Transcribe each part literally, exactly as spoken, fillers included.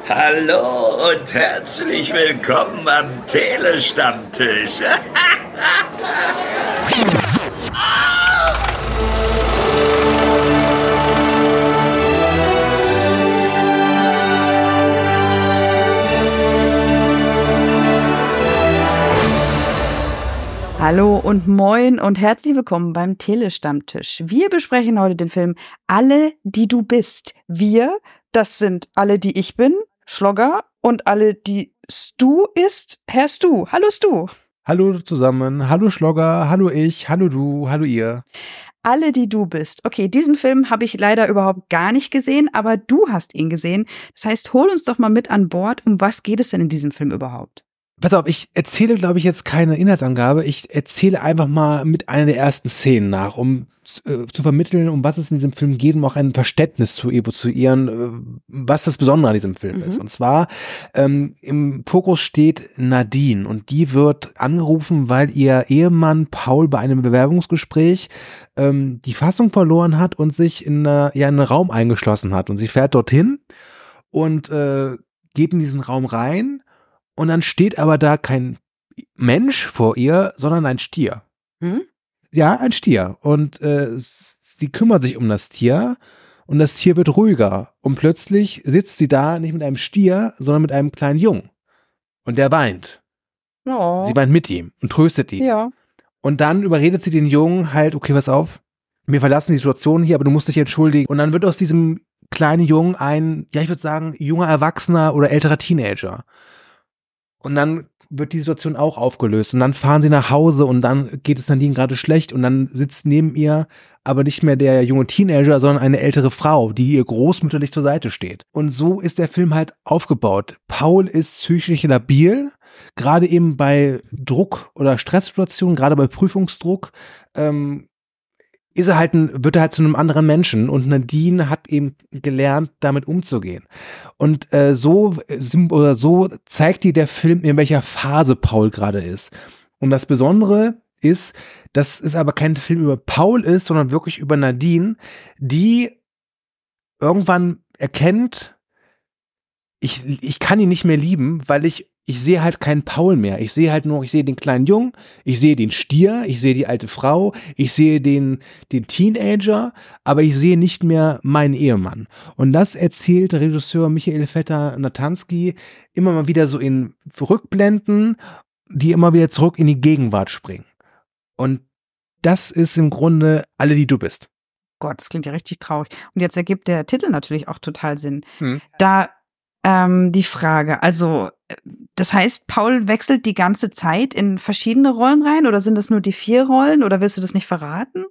Hallo und herzlich willkommen am Telestammtisch. Hallo und moin und herzlich willkommen beim Telestammtisch. Wir besprechen heute den Film Alle, die du bist. Wir, das sind alle, die ich bin, Schlogger, und alle, die Stu ist, Herr Stu. Hallo Stu. Hallo zusammen, hallo Schlogger, hallo ich, hallo du, hallo ihr. Alle, die du bist. Okay, diesen Film habe ich leider überhaupt gar nicht gesehen, aber du hast ihn gesehen. Das heißt, hol uns doch mal mit an Bord. Um was geht es denn in diesem Film überhaupt? Pass auf, ich erzähle, glaube ich, jetzt keine Inhaltsangabe. Ich erzähle einfach mal mit einer der ersten Szenen nach, um äh, zu vermitteln, um was es in diesem Film geht, um auch ein Verständnis zu evozieren, äh, was das Besondere an diesem Film mhm. ist. Und zwar ähm, im Fokus steht Nadine und die wird angerufen, weil ihr Ehemann Paul bei einem Bewerbungsgespräch ähm, die Fassung verloren hat und sich in, äh, ja, in einen Raum eingeschlossen hat. Und sie fährt dorthin und äh, geht in diesen Raum rein. Und dann steht aber da kein Mensch vor ihr, sondern ein Stier. Hm? Ja, ein Stier. Und äh, sie kümmert sich um das Tier und das Tier wird ruhiger. Und plötzlich sitzt sie da nicht mit einem Stier, sondern mit einem kleinen Jungen. Und der weint. Oh. Sie weint mit ihm und tröstet ihn. Ja. Und dann überredet sie den Jungen halt, okay, pass auf, wir verlassen die Situation hier, aber du musst dich entschuldigen. Und dann wird aus diesem kleinen Jungen ein, ja, ich würde sagen, junger Erwachsener oder älterer Teenager. Und dann wird die Situation auch aufgelöst und dann fahren sie nach Hause und dann geht es Nadine gerade schlecht und dann sitzt neben ihr aber nicht mehr der junge Teenager, sondern eine ältere Frau, die ihr großmütterlich zur Seite steht. Und so ist der Film halt aufgebaut. Paul ist psychisch labil, gerade eben bei Druck oder Stresssituationen, gerade bei Prüfungsdruck, ähm, ist er halt ein, wird er halt zu einem anderen Menschen und Nadine hat eben gelernt, damit umzugehen. Und äh, so oder so zeigt dir der Film, in welcher Phase Paul gerade ist. Und das Besondere ist, dass es aber kein Film über Paul ist, sondern wirklich über Nadine, die irgendwann erkennt, ich, ich kann ihn nicht mehr lieben, weil ich Ich sehe halt keinen Paul mehr. Ich sehe halt nur, ich sehe den kleinen Jungen, ich sehe den Stier, ich sehe die alte Frau, ich sehe den, den Teenager, aber ich sehe nicht mehr meinen Ehemann. Und das erzählt der Regisseur Michael Fetter-Natanski immer mal wieder so in Rückblenden, die immer wieder zurück in die Gegenwart springen. Und das ist im Grunde Alle, die du bist. Gott, das klingt ja richtig traurig. Und jetzt ergibt der Titel natürlich auch total Sinn. Hm. Da ähm, die Frage, also das heißt, Paul wechselt die ganze Zeit in verschiedene Rollen rein oder sind das nur die vier Rollen oder willst du das nicht verraten?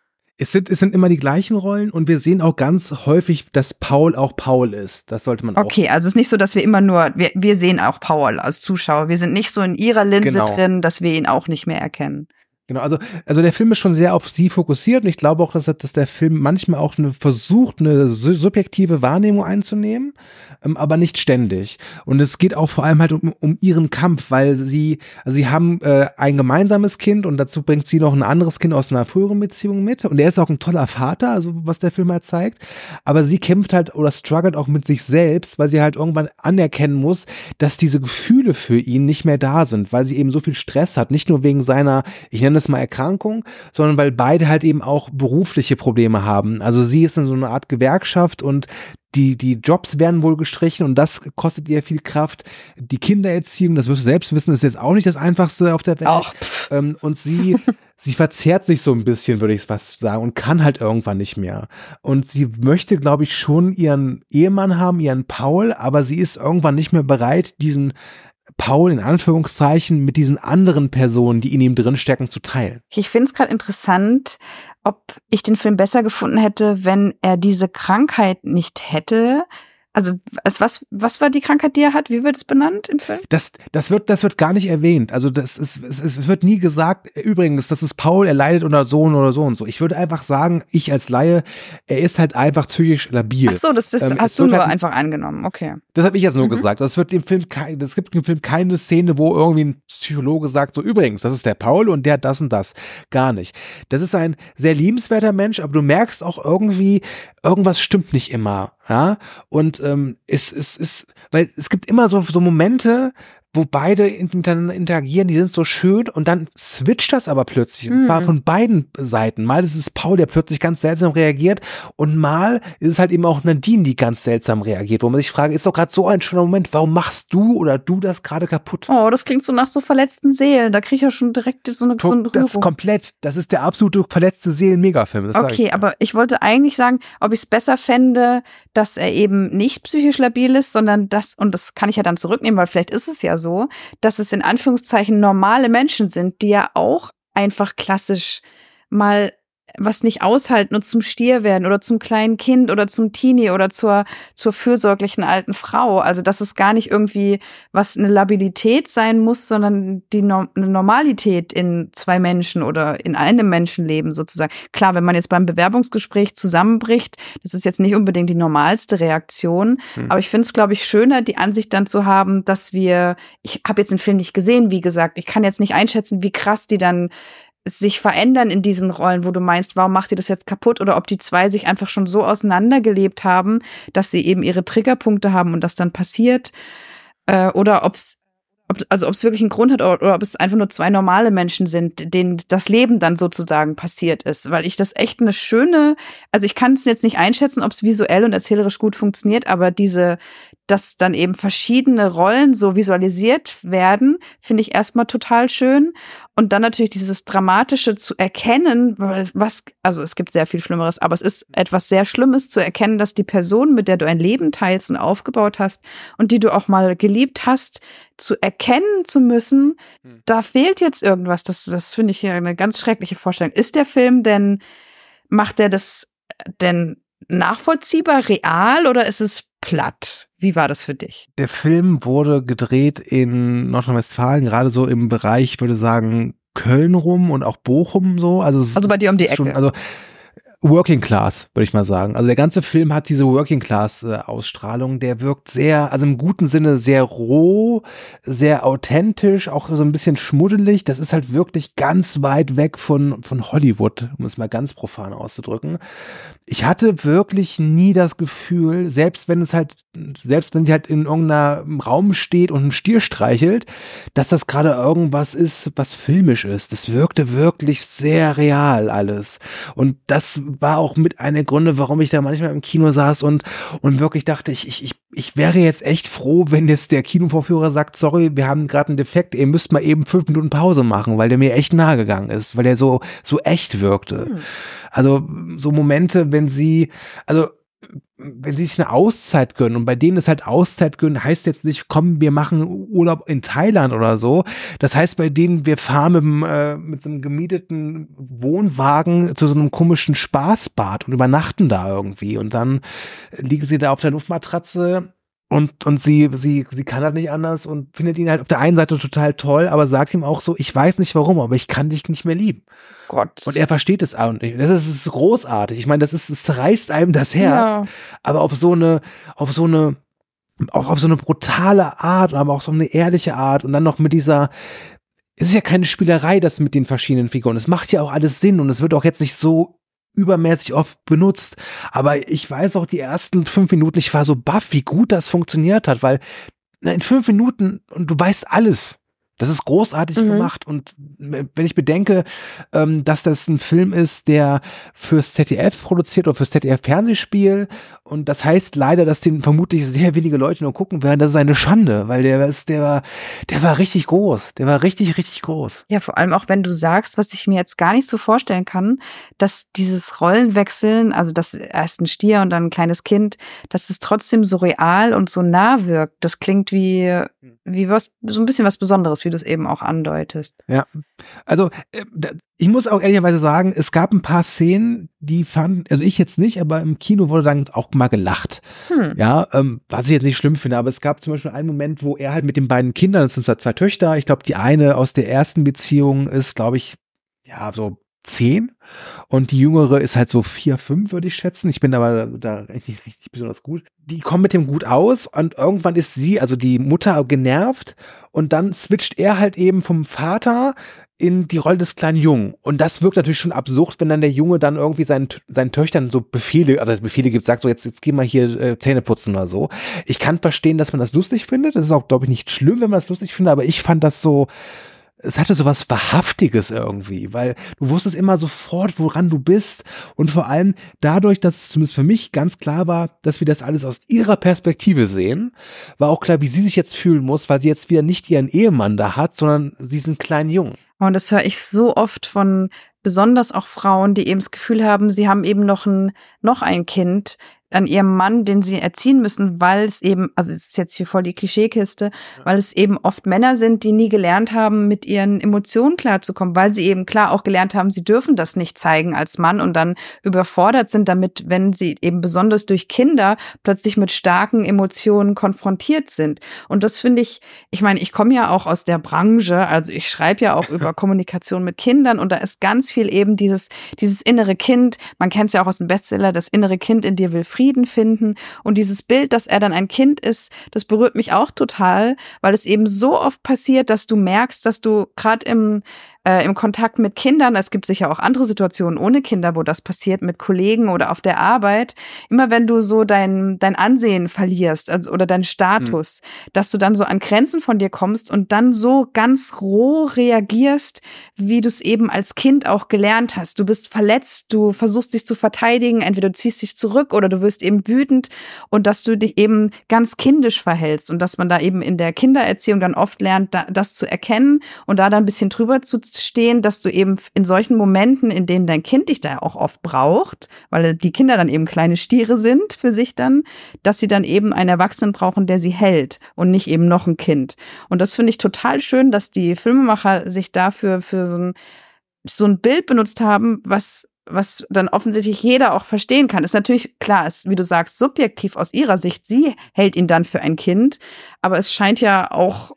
Es sind, es sind immer die gleichen Rollen und wir sehen auch ganz häufig, dass Paul auch Paul ist. Das sollte man auch. Okay, also es ist nicht so, dass wir immer nur, wir, wir sehen auch Paul als Zuschauer. Wir sind nicht so in ihrer Linse genau. drin, dass wir ihn auch nicht mehr erkennen. Genau, also, also der Film ist schon sehr auf sie fokussiert und ich glaube auch, dass, dass der Film manchmal auch eine, versucht, eine subjektive Wahrnehmung einzunehmen, ähm, aber nicht ständig. Und es geht auch vor allem halt um, um ihren Kampf, weil sie, also sie haben äh, ein gemeinsames Kind und dazu bringt sie noch ein anderes Kind aus einer früheren Beziehung mit und er ist auch ein toller Vater, also was der Film halt zeigt, aber sie kämpft halt oder struggelt auch mit sich selbst, weil sie halt irgendwann anerkennen muss, dass diese Gefühle für ihn nicht mehr da sind, weil sie eben so viel Stress hat, nicht nur wegen seiner, ich nenne das mal Erkrankung, sondern weil beide halt eben auch berufliche Probleme haben. Also sie ist in so einer Art Gewerkschaft und die, die Jobs werden wohl gestrichen und das kostet ihr viel Kraft. Die Kindererziehung, das wirst du selbst wissen, ist jetzt auch nicht das Einfachste auf der Welt. Ach, ähm, und sie, sie verzehrt sich so ein bisschen, würde ich fast sagen, und kann halt irgendwann nicht mehr. Und sie möchte, glaube ich, schon ihren Ehemann haben, ihren Paul, aber sie ist irgendwann nicht mehr bereit, diesen Paul in Anführungszeichen mit diesen anderen Personen, die in ihm drinstecken, zu teilen. Ich finde es gerade interessant, ob ich den Film besser gefunden hätte, wenn er diese Krankheit nicht hätte. Also was, was war die Krankheit, die er hat? Wie wird es benannt im Film? Das, das, wird, das wird gar nicht erwähnt. Also das ist, es, es wird nie gesagt, übrigens, das ist Paul, er leidet unter so oder so und so. Ich würde einfach sagen, ich als Laie, er ist halt einfach psychisch labil. Ach so, das, das ähm, hast du nur halt, einfach angenommen, okay. Das habe ich jetzt nur mhm. gesagt. Das wird im Film, kein, das gibt im Film keine Szene, wo irgendwie ein Psychologe sagt, so übrigens, das ist der Paul und der hat das und das. Gar nicht. Das ist ein sehr liebenswerter Mensch, aber du merkst auch irgendwie, irgendwas stimmt nicht immer. Ja, und ähm, es, es ist, weil es gibt immer so, so Momente, wo beide miteinander interagieren, die sind so schön und dann switcht das aber plötzlich. Und mhm. zwar von beiden Seiten. Mal ist es Paul, der plötzlich ganz seltsam reagiert und mal ist es halt eben auch Nadine, die ganz seltsam reagiert, wo man sich fragt, ist doch gerade so ein schöner Moment, warum machst du oder du das gerade kaputt? Oh, das klingt so nach so verletzten Seelen. Da kriege ich ja schon direkt so eine, so eine Rührung. Das ist komplett, das ist der absolute verletzte Seelen-Megafilm. Okay, ich. aber ich wollte eigentlich sagen, ob ich es besser fände, dass er eben nicht psychisch labil ist, sondern das, und das kann ich ja dann zurücknehmen, weil vielleicht ist es ja so, so, dass es in Anführungszeichen normale Menschen sind, die ja auch einfach klassisch mal was nicht aushalten und zum Stier werden oder zum kleinen Kind oder zum Teenie oder zur, zur fürsorglichen alten Frau. Also, dass es gar nicht irgendwie was eine Labilität sein muss, sondern die no- eine Normalität in zwei Menschen oder in einem Menschenleben sozusagen. Klar, wenn man jetzt beim Bewerbungsgespräch zusammenbricht, das ist jetzt nicht unbedingt die normalste Reaktion, hm. aber ich finde es, glaube ich, schöner, die Ansicht dann zu haben, dass wir, ich habe jetzt den Film nicht gesehen, wie gesagt, ich kann jetzt nicht einschätzen, wie krass die dann sich verändern in diesen Rollen, wo du meinst, warum macht ihr das jetzt kaputt? Oder ob die zwei sich einfach schon so auseinandergelebt haben, dass sie eben ihre Triggerpunkte haben und das dann passiert. Äh, oder ob's, ob also ob es wirklich einen Grund hat oder, oder ob es einfach nur zwei normale Menschen sind, denen das Leben dann sozusagen passiert ist. Weil ich das echt eine schöne, also ich kann es jetzt nicht einschätzen, ob es visuell und erzählerisch gut funktioniert, aber diese, dass dann eben verschiedene Rollen so visualisiert werden, finde ich erstmal total schön. Und dann natürlich dieses Dramatische zu erkennen, was, also es gibt sehr viel Schlimmeres, aber es ist etwas sehr Schlimmes zu erkennen, dass die Person, mit der du ein Leben teilst und aufgebaut hast und die du auch mal geliebt hast, zu erkennen zu müssen, hm. da fehlt jetzt irgendwas. Das, das finde ich ja eine ganz schreckliche Vorstellung. Ist der Film denn, macht der das denn nachvollziehbar, real oder ist es platt? Wie war das für dich? Der Film wurde gedreht in Nordrhein-Westfalen, gerade so im Bereich, ich würde sagen, Köln rum und auch Bochum so. Also, also bei dir um die Ecke. Schon, also Working Class, würde ich mal sagen. Also der ganze Film hat diese Working Class äh, Ausstrahlung, der wirkt sehr, also im guten Sinne sehr roh, sehr authentisch, auch so ein bisschen schmuddelig. Das ist halt wirklich ganz weit weg von, von Hollywood, um es mal ganz profan auszudrücken. Ich hatte wirklich nie das Gefühl, selbst wenn es halt, selbst wenn sie halt in irgendeinem Raum steht und ein Stier streichelt, dass das gerade irgendwas ist, was filmisch ist. Das wirkte wirklich sehr real alles. Und das war auch mit einer der Gründe, warum ich da manchmal im Kino saß und, und wirklich dachte, ich, ich, ich wäre jetzt echt froh, wenn jetzt der Kinovorführer sagt, sorry, wir haben gerade einen Defekt, ihr müsst mal eben fünf Minuten Pause machen, weil der mir echt nahe gegangen ist, weil der so, so echt wirkte. Hm. Also so Momente, wenn sie, also wenn sie sich eine Auszeit gönnen und bei denen ist halt Auszeit gönnen, heißt jetzt nicht, komm, wir machen Urlaub in Thailand oder so. Das heißt bei denen, wir fahren mit, dem, äh, mit so einem gemieteten Wohnwagen zu so einem komischen Spaßbad und übernachten da irgendwie und dann liegen sie da auf der Luftmatratze und, und sie, sie, sie kann halt nicht anders und findet ihn halt auf der einen Seite total toll, aber sagt ihm auch so, ich weiß nicht warum, aber ich kann dich nicht mehr lieben. Gott. Und er versteht es auch nicht. Das ist, das ist großartig. Ich meine, das ist, es reißt einem das Herz, ja. aber auf so eine, auf so eine, auch auf so eine brutale Art, aber auch so eine ehrliche Art und dann noch mit dieser, es ist ja keine Spielerei, das mit den verschiedenen Figuren. Es macht ja auch alles Sinn und es wird auch jetzt nicht so übermäßig oft benutzt. Aber ich weiß auch, die ersten fünf Minuten, ich war so baff, wie gut das funktioniert hat, weil na, in fünf Minuten und du weißt alles. Das ist großartig mhm. gemacht und wenn ich bedenke, ähm, dass das ein Film ist, der fürs Z D F produziert oder fürs Z D F-Fernsehspiel und das heißt leider, dass den vermutlich sehr wenige Leute nur gucken werden, das ist eine Schande, weil der ist, der war, der war richtig groß, der war richtig, richtig groß. Ja, vor allem auch wenn du sagst, was ich mir jetzt gar nicht so vorstellen kann, dass dieses Rollenwechseln, also das erst ein Stier und dann ein kleines Kind, dass es trotzdem so real und so nah wirkt. Das klingt wie, wie was, so ein bisschen was Besonderes, wie du es eben auch andeutest. Ja, also ich muss auch ehrlicherweise sagen, es gab ein paar Szenen, die fanden, also ich jetzt nicht, aber im Kino wurde dann auch mal gelacht. Hm. Ja, ähm, was ich jetzt nicht schlimm finde, aber es gab zum Beispiel einen Moment, wo er halt mit den beiden Kindern, das sind zwar zwei Töchter, ich glaube, die eine aus der ersten Beziehung ist, glaube ich, ja, so zehn und die Jüngere ist halt so vier, fünf, würde ich schätzen. Ich bin aber da richtig, richtig besonders gut. Die kommen mit dem gut aus und irgendwann ist sie, also die Mutter, genervt und dann switcht er halt eben vom Vater in die Rolle des kleinen Jungen. Und das wirkt natürlich schon absurd, wenn dann der Junge dann irgendwie seinen, seinen Töchtern so Befehle, also Befehle gibt, sagt so, jetzt, jetzt geh mal hier äh, Zähne putzen oder so. Ich kann verstehen, dass man das lustig findet. Das ist auch, glaube ich, nicht schlimm, wenn man das lustig findet, aber ich fand das so, es hatte so was Wahrhaftiges irgendwie, weil du wusstest immer sofort, woran du bist und vor allem dadurch, dass es zumindest für mich ganz klar war, dass wir das alles aus ihrer Perspektive sehen, war auch klar, wie sie sich jetzt fühlen muss, weil sie jetzt wieder nicht ihren Ehemann da hat, sondern diesen kleinen Jungen. Und das höre ich so oft von besonders auch Frauen, die eben das Gefühl haben, sie haben eben noch ein, noch ein Kind an ihrem Mann, den sie erziehen müssen, weil es eben, also es ist jetzt hier voll die Klischeekiste, weil es eben oft Männer sind, die nie gelernt haben, mit ihren Emotionen klarzukommen, weil sie eben klar auch gelernt haben, sie dürfen das nicht zeigen als Mann und dann überfordert sind damit, wenn sie eben besonders durch Kinder plötzlich mit starken Emotionen konfrontiert sind. Und das finde ich, ich meine, ich komme ja auch aus der Branche, also ich schreibe ja auch über Kommunikation mit Kindern und da ist ganz viel eben dieses, dieses innere Kind, man kennt es ja auch aus dem Bestseller, das innere Kind in dir will Frieden finden und dieses Bild, dass er dann ein Kind ist, das berührt mich auch total, weil es eben so oft passiert, dass du merkst, dass du gerade im äh, im Kontakt mit Kindern, es gibt sicher auch andere Situationen ohne Kinder, wo das passiert, mit Kollegen oder auf der Arbeit, immer wenn du so dein dein Ansehen verlierst, also oder deinen Status, mhm. dass du dann so an Grenzen von dir kommst und dann so ganz roh reagierst, wie du es eben als Kind auch gelernt hast. Du bist verletzt, du versuchst dich zu verteidigen, entweder du ziehst dich zurück oder du wirst eben wütend und dass du dich eben ganz kindisch verhältst und dass man da eben in der Kindererziehung dann oft lernt, da, das zu erkennen und da dann ein bisschen drüber zu stehen, dass du eben in solchen Momenten, in denen dein Kind dich da auch oft braucht, weil die Kinder dann eben kleine Stiere sind für sich dann, dass sie dann eben einen Erwachsenen brauchen, der sie hält und nicht eben noch ein Kind. Und das finde ich total schön, dass die Filmemacher sich dafür für so ein, so ein Bild benutzt haben, was was dann offensichtlich jeder auch verstehen kann. Ist natürlich klar, ist, wie du sagst, subjektiv aus ihrer Sicht. Sie hält ihn dann für ein Kind, aber es scheint ja auch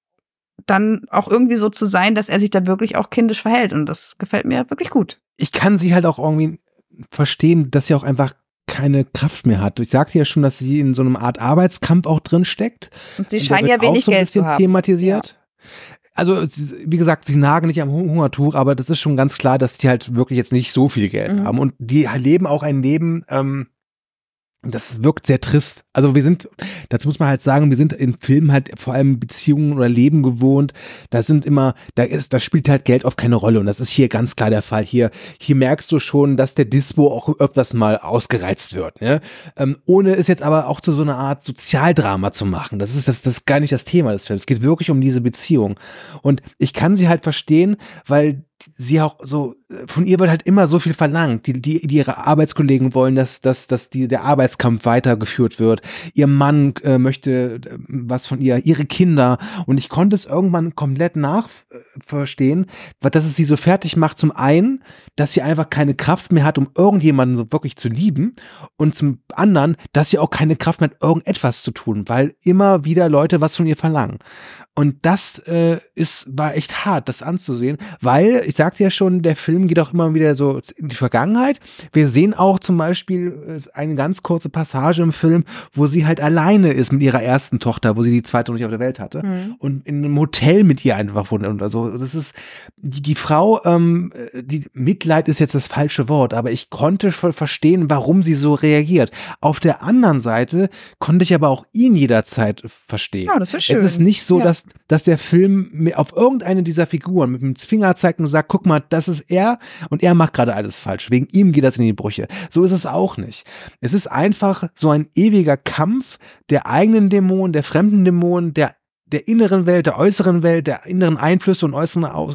dann auch irgendwie so zu sein, dass er sich da wirklich auch kindisch verhält und das gefällt mir wirklich gut. Ich kann sie halt auch irgendwie verstehen, dass sie auch einfach keine Kraft mehr hat. Ich sagte ja schon, dass sie in so einem Art Arbeitskampf auch drin steckt. Und sie scheint ja wenig so Geld zu haben. Thematisiert. Ja. Also, wie gesagt, sie nagen nicht am Hungertuch, aber das ist schon ganz klar, dass die halt wirklich jetzt nicht so viel Geld mhm. haben. Und die leben auch ein Leben, ähm, das wirkt sehr trist. Also wir sind, dazu muss man halt sagen, wir sind in Filmen halt vor allem Beziehungen oder Leben gewohnt. Da sind immer, da ist, da spielt halt Geld oft keine Rolle und das ist hier ganz klar der Fall. Hier, hier merkst du schon, dass der Dispo auch öfters mal ausgereizt wird. Ne? Ähm, ohne es jetzt aber auch zu so einer Art Sozialdrama zu machen. Das ist das, das ist gar nicht das Thema des Films. Es geht wirklich um diese Beziehung. Und ich kann sie halt verstehen, weil sie auch so, von ihr wird halt immer so viel verlangt. Die, die, die ihre Arbeitskollegen wollen, dass, dass, dass die, der Arbeitskampf weitergeführt wird. Ihr Mann äh, möchte äh, was von ihr, ihre Kinder. Und ich konnte es irgendwann komplett nachverstehen, äh, dass es sie so fertig macht. Zum einen, dass sie einfach keine Kraft mehr hat, um irgendjemanden so wirklich zu lieben. Und zum anderen, dass sie auch keine Kraft mehr hat, irgendetwas zu tun, weil immer wieder Leute was von ihr verlangen. Und das äh, ist, war echt hart, das anzusehen, weil, ich sagte ja schon, der Film geht auch immer wieder so in die Vergangenheit. Wir sehen auch zum Beispiel eine ganz kurze Passage im Film, wo sie halt alleine ist mit ihrer ersten Tochter, wo sie die zweite noch nicht auf der Welt hatte mhm. und in einem Hotel mit ihr einfach wohnt und also das ist, die, die Frau, ähm, die Mitleid ist jetzt das falsche Wort, aber ich konnte voll verstehen, warum sie so reagiert. Auf der anderen Seite konnte ich aber auch ihn jederzeit verstehen. Ja, das ist schön. Es ist nicht so, ja. dass dass der Film auf irgendeine dieser Figuren mit dem Finger zeigt und sagt, guck mal, das ist er und er macht gerade alles falsch. Wegen ihm geht das in die Brüche. So ist es auch nicht. Es ist einfach so ein ewiger Kampf der eigenen Dämonen, der fremden Dämonen, der der inneren Welt, der äußeren Welt, der inneren Einflüsse und äußeren Aus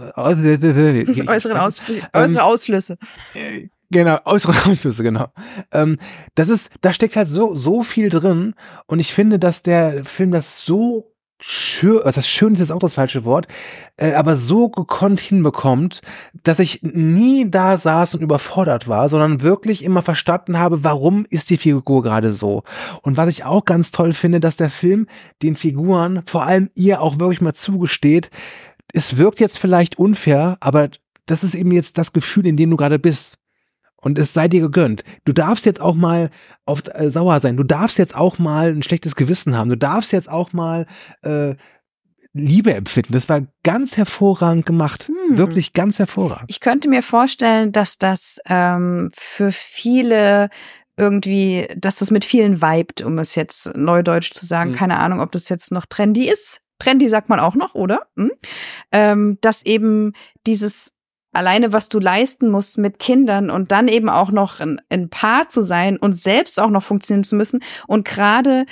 äußeren Aus äußere Ausflüsse. Genau, äußere Ausflüsse, genau. Ähm, das ist, da steckt halt so so viel drin und ich finde, dass der Film das so schön, also das schön ist jetzt auch das falsche Wort, äh, aber so gekonnt hinbekommt, dass ich nie da saß und überfordert war, sondern wirklich immer verstanden habe, warum ist die Figur gerade so. Und was ich auch ganz toll finde, dass der Film den Figuren, vor allem ihr auch wirklich mal zugesteht, es wirkt jetzt vielleicht unfair, aber das ist eben jetzt das Gefühl, in dem du gerade bist. Und es sei dir gegönnt. Du darfst jetzt auch mal auf, äh, sauer sein. Du darfst jetzt auch mal ein schlechtes Gewissen haben. Du darfst jetzt auch mal äh, Liebe empfinden. Das war ganz hervorragend gemacht. Hm. Wirklich ganz hervorragend. Ich könnte mir vorstellen, dass das ähm, für viele irgendwie, dass das mit vielen vibet, um es jetzt neudeutsch zu sagen. Hm. Keine Ahnung, ob das jetzt noch trendy ist. Trendy sagt man auch noch, oder? Hm? Ähm, dass eben dieses alleine, was du leisten musst mit Kindern und dann eben auch noch ein, ein Paar zu sein und selbst auch noch funktionieren zu müssen. Und gerade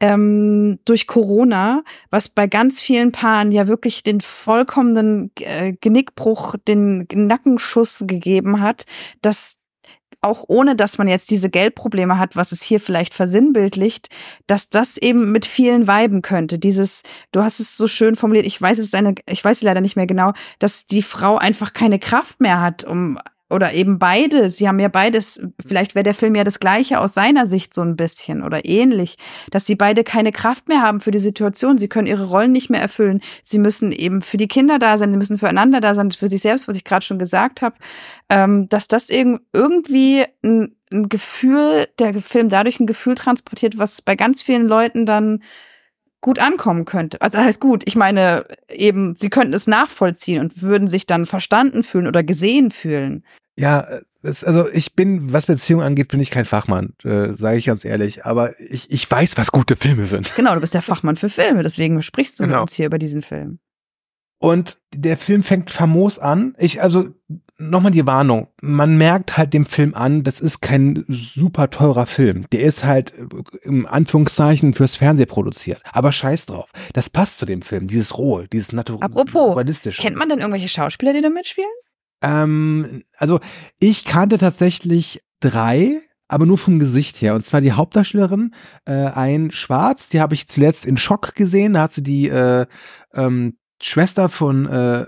ähm, durch Corona, was bei ganz vielen Paaren ja wirklich den vollkommenen äh, Genickbruch, den Nackenschuss gegeben hat, dass auch ohne, dass man jetzt diese Geldprobleme hat, was es hier vielleicht versinnbildlicht, dass das eben mit vielen viben könnte. Dieses, du hast es so schön formuliert, ich weiß es eine, ich weiß es leider nicht mehr genau, dass die Frau einfach keine Kraft mehr hat, um oder eben beide, sie haben ja beides, vielleicht wäre der Film ja das Gleiche aus seiner Sicht so ein bisschen oder ähnlich, dass sie beide keine Kraft mehr haben für die Situation, sie können ihre Rollen nicht mehr erfüllen, sie müssen eben für die Kinder da sein, sie müssen füreinander da sein, für sich selbst, was ich gerade schon gesagt habe, ähm, dass das irgendwie ein, ein Gefühl, der Film dadurch ein Gefühl transportiert, was bei ganz vielen Leuten dann gut ankommen könnte. Also heißt gut, ich meine eben, sie könnten es nachvollziehen und würden sich dann verstanden fühlen oder gesehen fühlen. Ja, es, also ich bin, was Beziehungen angeht, bin ich kein Fachmann, äh, sage ich ganz ehrlich. Aber ich, ich weiß, was gute Filme sind. Genau, du bist der Fachmann für Filme, deswegen sprichst du genau. mit uns hier über diesen Film. Und der Film fängt famos an. Ich, also nochmal die Warnung. Man merkt halt dem Film an, das ist kein super teurer Film. Der ist halt im Anführungszeichen fürs Fernsehen produziert. Aber scheiß drauf. Das passt zu dem Film. Dieses Rohe, dieses Natu- Apropos, naturalistische. Kennt man denn irgendwelche Schauspieler, die da mitspielen? Ähm, also ich kannte tatsächlich drei, aber nur vom Gesicht her. Und zwar die Hauptdarstellerin, äh, ein Schwarz, die habe ich zuletzt in Schock gesehen. Da hat sie die äh, ähm, Schwester von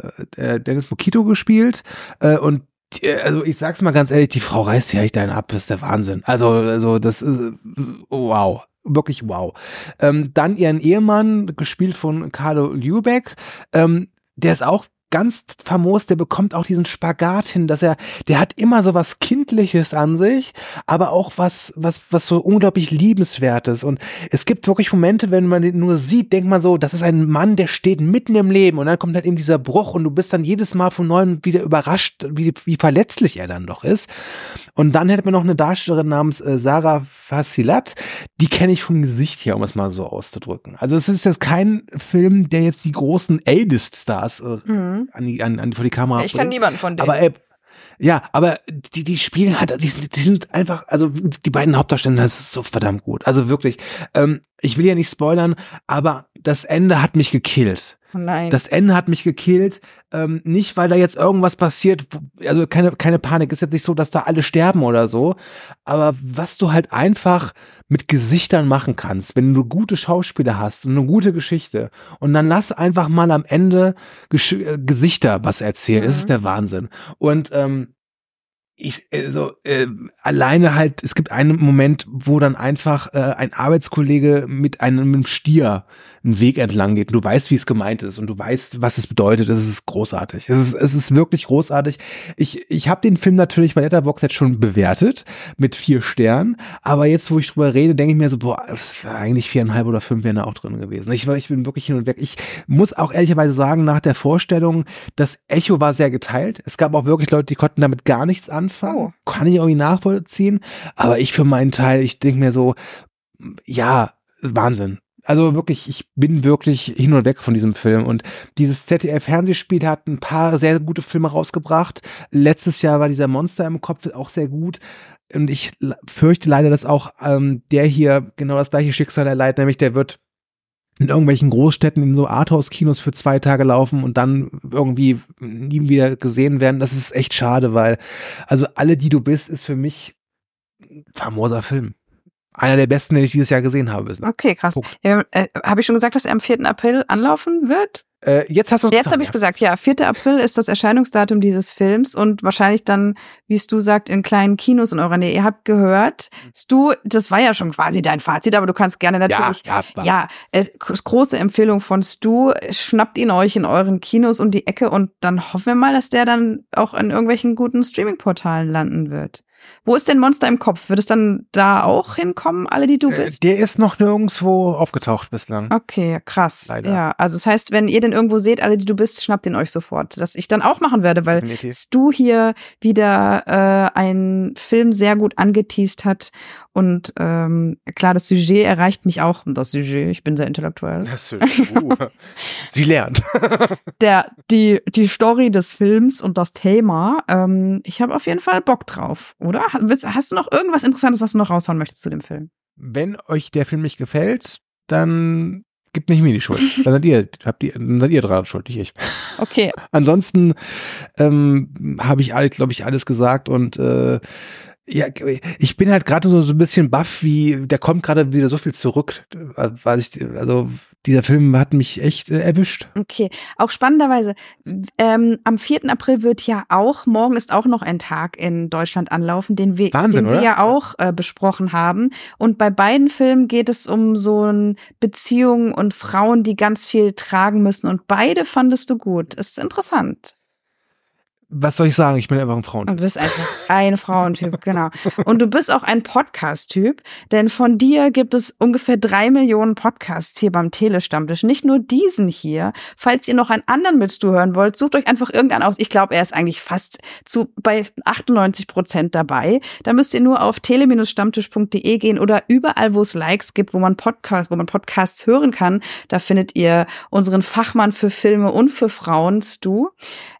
äh, Dennis Mokito gespielt äh, und die, also ich sag's mal ganz ehrlich, die Frau reißt ja echt einen ab, das ist der Wahnsinn. Also, also das ist wow, wirklich wow. Ähm, dann ihren Ehemann, gespielt von Carlo Lübeck, ähm, der ist auch ganz famos, der bekommt auch diesen Spagat hin, dass er, der hat immer so was Kindliches an sich, aber auch was, was, was so unglaublich Liebenswertes. Und es gibt wirklich Momente, wenn man den nur sieht, denkt man so, das ist ein Mann, der steht mitten im Leben und dann kommt halt eben dieser Bruch und du bist dann jedes Mal von neuem wieder überrascht, wie, wie verletzlich er dann doch ist. Und dann hätte man noch eine Darstellerin namens äh, Sarah Fassilat, die kenne ich vom Gesicht her, um es mal so auszudrücken. Also es ist jetzt kein Film, der jetzt die großen A-List-Stars äh, mhm. An die, an, an, vor die Kamera. Ich kann niemanden von denen. Aber äh, ja, aber die, die spielen halt, die, die sind einfach, also die beiden Hauptdarsteller, das ist so verdammt gut. Also wirklich, ähm, ich will ja nicht spoilern, aber das Ende hat mich gekillt. Oh nein. Das Ende hat mich gekillt, ähm, nicht weil da jetzt irgendwas passiert, also keine, keine Panik, ist jetzt nicht so, dass da alle sterben oder so, aber was du halt einfach mit Gesichtern machen kannst, wenn du gute Schauspieler hast und eine gute Geschichte und dann lass einfach mal am Ende Gesch- äh, Gesichter was erzählen, mhm. Das ist der Wahnsinn. Und ähm, ich, also, äh, alleine halt, es gibt einen Moment, wo dann einfach äh, ein Arbeitskollege mit einem, mit einem Stier einen Weg entlang geht und du weißt, wie es gemeint ist und du weißt, was es bedeutet. Es ist großartig. Es ist, es ist wirklich großartig. Ich, ich habe den Film natürlich bei Letterboxd jetzt schon bewertet mit vier Sternen, aber jetzt, wo ich drüber rede, denke ich mir so, boah, das wäre eigentlich viereinhalb oder fünf wären da auch drin gewesen. Ich, ich bin wirklich hin und weg. Ich muss auch ehrlicherweise sagen, nach der Vorstellung, das Echo war sehr geteilt. Es gab auch wirklich Leute, die konnten damit gar nichts anfangen. Oh. Kann ich irgendwie nachvollziehen. Aber ich für meinen Teil, ich denke mir so, ja, Wahnsinn. Also wirklich, ich bin wirklich hin und weg von diesem Film. Und dieses Z D F-Fernsehspiel hat ein paar sehr gute Filme rausgebracht. Letztes Jahr war dieser Monster im Kopf auch sehr gut. Und ich fürchte leider, dass auch ähm, der hier genau das gleiche Schicksal erleidet, nämlich der wird in irgendwelchen Großstädten in so Arthouse-Kinos für zwei Tage laufen und dann irgendwie nie wieder gesehen werden. Das ist echt schade, weil also Alle, die du bist, ist für mich ein famoser Film. Einer der besten, den ich dieses Jahr gesehen habe. Okay, krass. Ja, äh, habe ich schon gesagt, dass er am vierten April anlaufen wird? Äh, jetzt hast du Jetzt habe ich es gesagt, ja, vierter April ist das Erscheinungsdatum dieses Films und wahrscheinlich dann, wie Stu sagt, in kleinen Kinos in eurer Nähe. Ihr habt gehört, Stu, das war ja schon quasi dein Fazit, aber du kannst gerne natürlich, ja, ja, ja äh, große Empfehlung von Stu, schnappt ihn euch in euren Kinos um die Ecke und dann hoffen wir mal, dass der dann auch in irgendwelchen guten Streaming-Portalen landen wird. Wo ist denn Monster im Kopf? Wird es dann da auch hinkommen, alle, die du bist? Äh, der ist noch nirgendwo aufgetaucht bislang. Okay, krass. Leider. Ja, also das heißt, wenn ihr den irgendwo seht, alle, die du bist, schnappt ihn euch sofort. Das ich dann auch machen werde, weil Definitiv. Stu hier wieder äh, einen Film sehr gut angeteast hat. Und ähm, klar, das Sujet erreicht mich auch. Das Sujet, ich bin sehr intellektuell. Das ist, uh, sie lernt. Der, die, die Story des Films und das Thema, ähm, ich habe auf jeden Fall Bock drauf, oder? Hast du noch irgendwas Interessantes, was du noch raushauen möchtest zu dem Film? Wenn euch der Film nicht gefällt, dann gebt nicht mir die Schuld. Dann seid ihr, habt ihr, dann seid ihr dran schuld, nicht ich. Okay. Ansonsten ähm, habe ich, glaube ich, alles gesagt und äh, ja, ich bin halt gerade so, so ein bisschen baff, wie, der kommt gerade wieder so viel zurück, weil ich, also dieser Film hat mich echt äh, erwischt. Okay, auch spannenderweise, ähm, am vierten April wird ja auch, morgen ist auch noch ein Tag in Deutschland anlaufen, den wir, Wahnsinn, den wir oder? ja auch äh, besprochen haben. Und bei beiden Filmen geht es um so ein Beziehungen und Frauen, die ganz viel tragen müssen. Und beide fandest du gut. Ist interessant. Was soll ich sagen? Ich bin einfach ein Frauentyp. Du bist einfach ein Frauentyp, genau. Und du bist auch ein Podcast-Typ, denn von dir gibt es ungefähr drei Millionen Podcasts hier beim Telestammtisch. Nicht nur diesen hier. Falls ihr noch einen anderen mit Stu hören wollt, sucht euch einfach irgendeinen aus. Ich glaube, er ist eigentlich fast zu bei achtundneunzig Prozent dabei. Da müsst ihr nur auf tele Bindestrich stammtisch punkt de gehen oder überall, wo es Likes gibt, wo man Podcast, wo man Podcasts hören kann. Da findet ihr unseren Fachmann für Filme und für Frauen, Stu.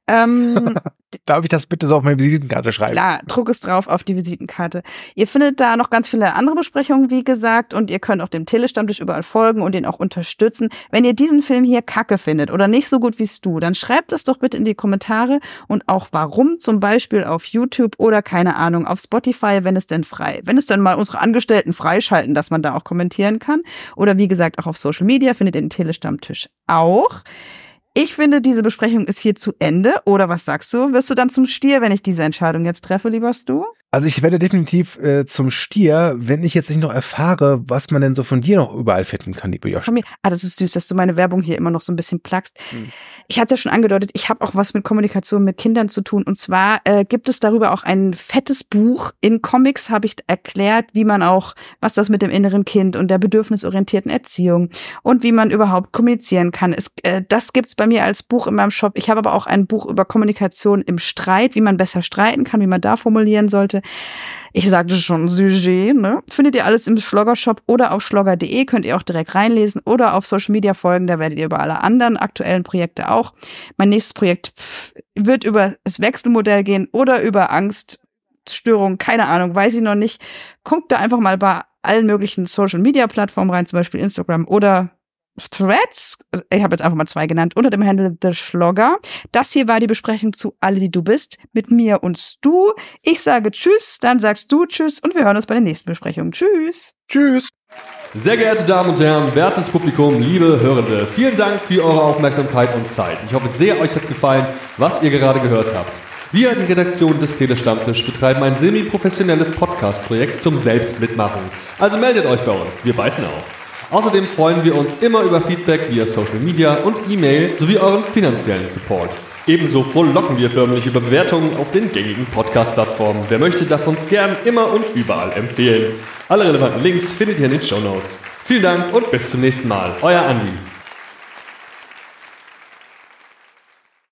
Ähm, Darf ich das bitte so auf meine Visitenkarte schreiben? Klar, druck es drauf auf die Visitenkarte. Ihr findet da noch ganz viele andere Besprechungen, wie gesagt, und ihr könnt auch dem Telestammtisch überall folgen und ihn auch unterstützen. Wenn ihr diesen Film hier kacke findet oder nicht so gut wie Stu, dann schreibt das doch bitte in die Kommentare und auch warum, zum Beispiel auf YouTube oder, keine Ahnung, auf Spotify, wenn es denn frei, wenn es dann mal unsere Angestellten freischalten, dass man da auch kommentieren kann. Oder wie gesagt, auch auf Social Media findet ihr den Telestammtisch auch. Ich finde, diese Besprechung ist hier zu Ende. Oder was sagst du? Wirst du dann zum Stier, wenn ich diese Entscheidung jetzt treffe, lieber Stu? Also ich werde definitiv äh, zum Stier, wenn ich jetzt nicht noch erfahre, was man denn so von dir noch überall finden kann, liebe Josh. Ah, das ist süß, dass du meine Werbung hier immer noch so ein bisschen plackst. Hm. Ich hatte es ja schon angedeutet, ich habe auch was mit Kommunikation mit Kindern zu tun. Und zwar äh, gibt es darüber auch ein fettes Buch. In Comics habe ich erklärt, wie man auch, was das mit dem inneren Kind und der bedürfnisorientierten Erziehung und wie man überhaupt kommunizieren kann. Es, äh, das gibt's bei mir als Buch in meinem Shop. Ich habe aber auch ein Buch über Kommunikation im Streit, wie man besser streiten kann, wie man da formulieren sollte. Ich sagte schon, Sujet, ne? Findet ihr alles im Schlogger-Shop oder auf schlogger punkt de, könnt ihr auch direkt reinlesen oder auf Social Media folgen, da werdet ihr über alle anderen aktuellen Projekte auch. Mein nächstes Projekt pff, wird über das Wechselmodell gehen oder über Angststörungen, keine Ahnung, weiß ich noch nicht. Guckt da einfach mal bei allen möglichen Social Media Plattformen rein, zum Beispiel Instagram oder Threads, ich habe jetzt einfach mal zwei genannt, unter dem Handle The Schlogger. Das hier war die Besprechung zu Alle, die du bist, mit mir und Stu. Ich sage Tschüss, dann sagst du Tschüss und wir hören uns bei der nächsten Besprechung. Tschüss. Tschüss. Sehr geehrte Damen und Herren, wertes Publikum, liebe Hörende, vielen Dank für eure Aufmerksamkeit und Zeit. Ich hoffe sehr, euch hat gefallen, was ihr gerade gehört habt. Wir, die Redaktion des Telestammtisch, betreiben ein semi-professionelles Podcast-Projekt zum Selbstmitmachen. Also meldet euch bei uns, wir beißen auf. Außerdem freuen wir uns immer über Feedback via Social Media und E-Mail sowie euren finanziellen Support. Ebenso frohlocken wir förmlich über Bewertungen auf den gängigen Podcast-Plattformen. Wer möchte, darf uns gern immer und überall empfehlen. Alle relevanten Links findet ihr in den Shownotes. Vielen Dank und bis zum nächsten Mal. Euer Andi.